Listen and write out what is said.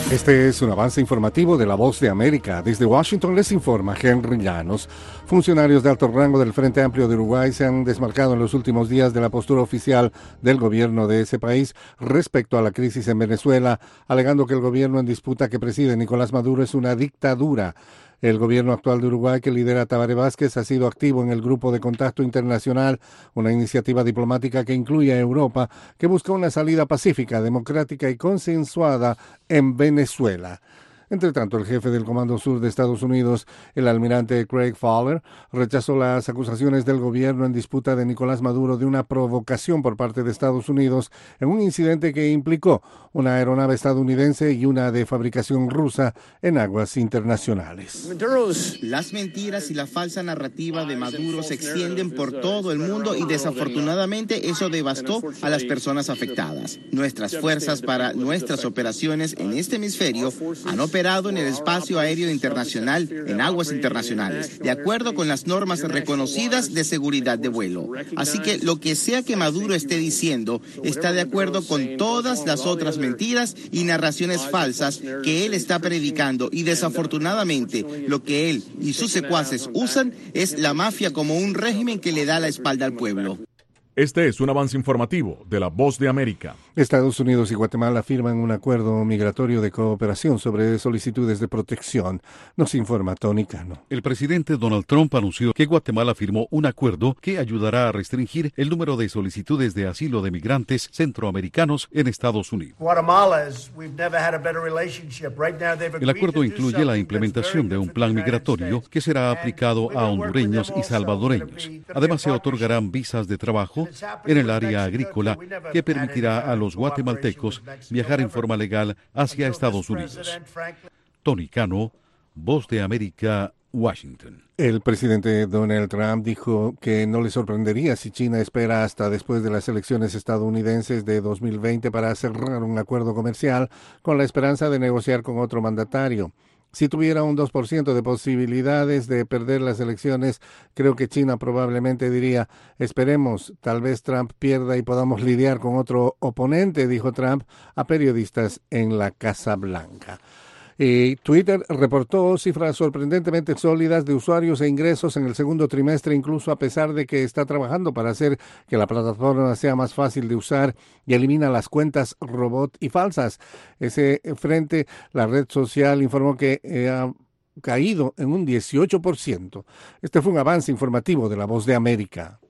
Este es un avance informativo de La Voz de América. Desde Washington les informa Henry Llanos. Funcionarios de alto rango del Frente Amplio de Uruguay se han desmarcado en los últimos días de la postura oficial del gobierno de ese país respecto a la crisis en Venezuela, alegando que el gobierno en disputa que preside Nicolás Maduro es una dictadura. El gobierno actual de Uruguay, que lidera Tabaré Vázquez, ha sido activo en el Grupo de Contacto Internacional, una iniciativa diplomática que incluye a Europa, que busca una salida pacífica, democrática y consensuada en Venezuela. Entre tanto, el jefe del Comando Sur de Estados Unidos, el almirante Craig Fowler, rechazó las acusaciones del gobierno en disputa de Nicolás Maduro de una provocación por parte de Estados Unidos en un incidente que implicó una aeronave estadounidense y una de fabricación rusa en aguas internacionales. Las mentiras y la falsa narrativa de Maduro se extienden por todo el mundo y desafortunadamente eso devastó a las personas afectadas. Nuestras fuerzas para nuestras operaciones en este hemisferio han operado en el espacio aéreo internacional en aguas internacionales, de acuerdo con las normas reconocidas de seguridad de vuelo. Así que lo que sea que Maduro esté diciendo está de acuerdo con todas las otras mentiras y narraciones falsas que él está predicando, y desafortunadamente lo que él y sus secuaces usan es la mafia como un régimen que le da la espalda al pueblo. Este es un avance informativo de La Voz de América. Estados Unidos y Guatemala firman un acuerdo migratorio de cooperación sobre solicitudes de protección. Nos informa Tony Cano. El presidente Donald Trump anunció que Guatemala firmó un acuerdo que ayudará a restringir el número de solicitudes de asilo de migrantes centroamericanos en Estados Unidos. El acuerdo incluye la implementación de un plan migratorio que será aplicado a hondureños y salvadoreños. Además, se otorgarán visas de trabajo en el área agrícola que permitirá a los guatemaltecos viajar en forma legal hacia Estados Unidos. Tony Cano, Voz de América, Washington. El presidente Donald Trump dijo que no le sorprendería si China espera hasta después de las elecciones estadounidenses de 2020 para cerrar un acuerdo comercial con la esperanza de negociar con otro mandatario. Si tuviera un 2% de posibilidades de perder las elecciones, creo que China probablemente diría, esperemos, tal vez Trump pierda y podamos lidiar con otro oponente, dijo Trump a periodistas en la Casa Blanca. Twitter reportó cifras sorprendentemente sólidas de usuarios e ingresos en el segundo trimestre, incluso a pesar de que está trabajando para hacer que la plataforma sea más fácil de usar y elimina las cuentas robot y falsas. Ese frente, la red social informó que ha caído en un 18%. Este fue un avance informativo de La Voz de América.